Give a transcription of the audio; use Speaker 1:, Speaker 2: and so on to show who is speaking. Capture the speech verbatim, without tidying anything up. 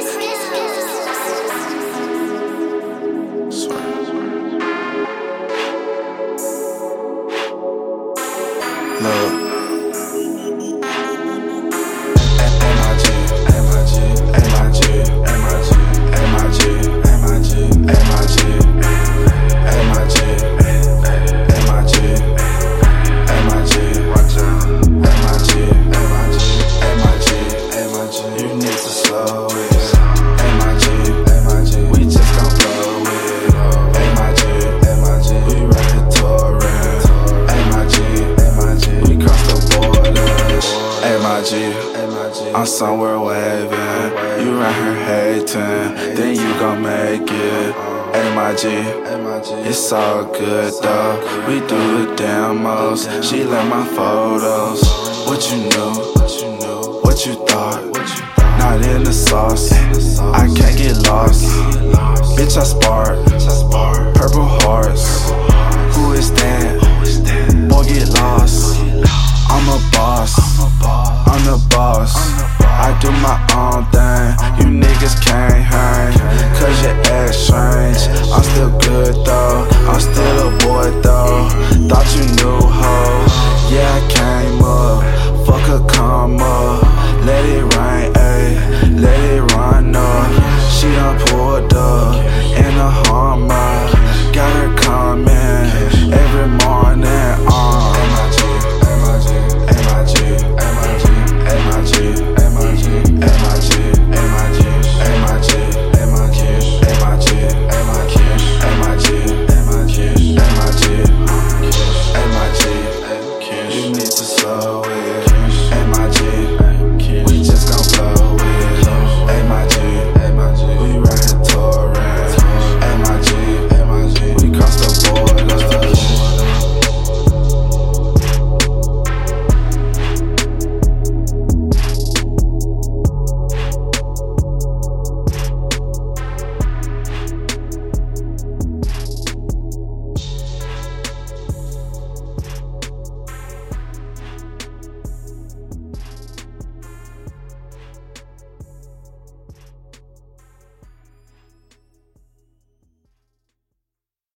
Speaker 1: Look. I'm somewhere waving, you right here hating, then you gon' make it. Hey my G, it's all good though. We do the damn most. She like my photos. What you knew? What you thought? Not in the sauce. I can't get lost. Bitch, I spark. Purple hearts. Who is that? Boy, get lost. I'm a boss. I'm the boss. I do my own thing. You niggas can't hang, cause your ass strange. I'm still good though. I'm still a boy though. Thought you knew, ho. Yeah, I came up. Fuck a come up. Let it